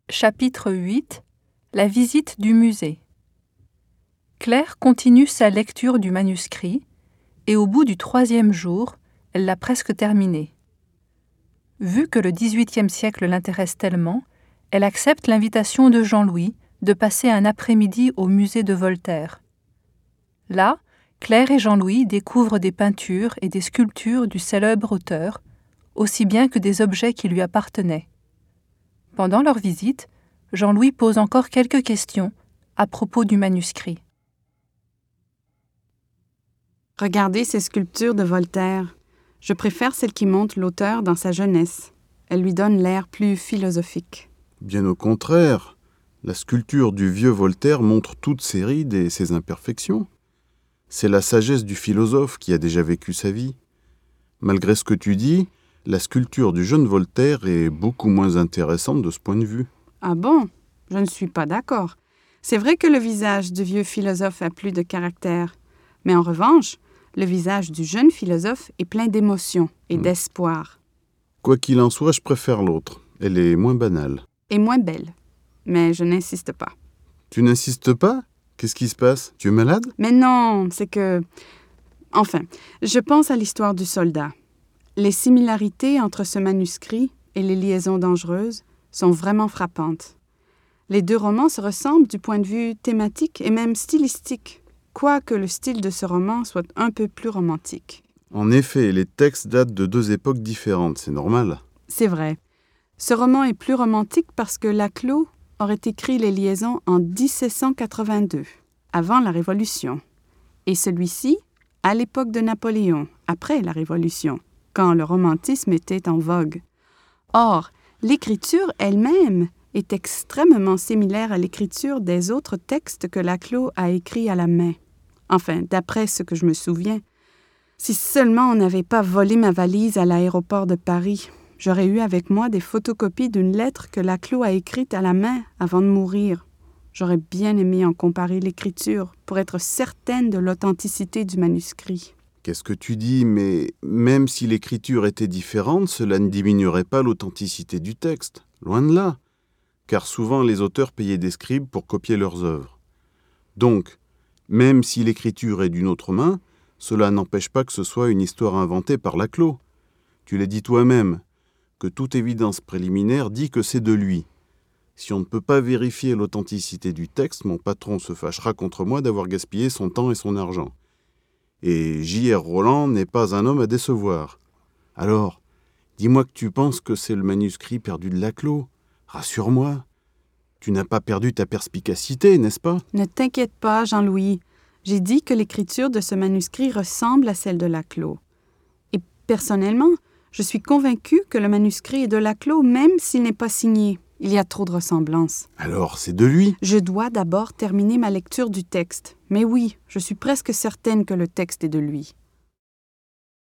Chapitre 8 La visite du musée. Claire continue sa lecture du manuscrit et au bout du 3e jour, elle l'a presque terminé. Vu que le XVIIIe siècle l'intéresse tellement, elle accepte l'invitation de Jean-Louis de passer un après-midi au musée de Voltaire. Là, Claire et Jean-Louis découvrent des peintures et des sculptures du célèbre auteur, aussi bien que des objets qui lui appartenaient. Pendant leur visite, Jean-Louis pose encore quelques questions à propos du manuscrit. Regardez ces sculptures de Voltaire. Je préfère celles qui montrent l'auteur dans sa jeunesse. Elles lui donnent l'air plus philosophique. Bien au contraire, la sculpture du vieux Voltaire montre toutes ses rides et ses imperfections. C'est la sagesse du philosophe qui a déjà vécu sa vie. Malgré ce que tu dis, la sculpture du jeune Voltaire est beaucoup moins intéressante de ce point de vue. Ah bon? Je ne suis pas d'accord. C'est vrai que le visage du vieux philosophe a plus de caractère. Mais en revanche, le visage du jeune philosophe est plein d'émotion et d'espoir. Quoi qu'il en soit, je préfère l'autre. Elle est moins banale. Et moins belle. Mais je n'insiste pas. Tu n'insistes pas? Qu'est-ce qui se passe? Tu es malade? Mais non, c'est que... Enfin, je pense à l'histoire du soldat. Les similarités entre ce manuscrit et les liaisons dangereuses sont vraiment frappantes. Les deux romans se ressemblent du point de vue thématique et même stylistique, quoique le style de ce roman soit un peu plus romantique. En effet, les textes datent de deux époques différentes, c'est normal. C'est vrai. Ce roman est plus romantique parce que Laclos aurait écrit les liaisons en 1782, avant la Révolution, et celui-ci à l'époque de Napoléon, après la Révolution, quand le romantisme était en vogue. Or, l'écriture elle-même est extrêmement similaire à l'écriture des autres textes que Laclos a écrits à la main. Enfin, d'après ce que je me souviens. Si seulement on n'avait pas volé ma valise à l'aéroport de Paris, j'aurais eu avec moi des photocopies d'une lettre que Laclos a écrite à la main avant de mourir. J'aurais bien aimé en comparer l'écriture pour être certaine de l'authenticité du manuscrit. Qu'est-ce que tu dis? Mais même si l'écriture était différente, cela ne diminuerait pas l'authenticité du texte. Loin de là. Car souvent les auteurs payaient des scribes pour copier leurs œuvres. Donc, même si l'écriture est d'une autre main, cela n'empêche pas que ce soit une histoire inventée par Laclos. Tu l'as dit toi-même, que toute évidence préliminaire dit que c'est de lui. Si on ne peut pas vérifier l'authenticité du texte, mon patron se fâchera contre moi d'avoir gaspillé son temps et son argent. Et J.R. Roland n'est pas un homme à décevoir. Alors, dis-moi que tu penses que c'est le manuscrit perdu de Laclos. Rassure-moi. Tu n'as pas perdu ta perspicacité, n'est-ce pas? Ne t'inquiète pas, Jean-Louis. J'ai dit que l'écriture de ce manuscrit ressemble à celle de Laclos. Et personnellement, je suis convaincue que le manuscrit est de Laclos même s'il n'est pas signé. Il y a trop de ressemblances. Alors, c'est de lui? Je dois d'abord terminer ma lecture du texte. Mais oui, je suis presque certaine que le texte est de lui.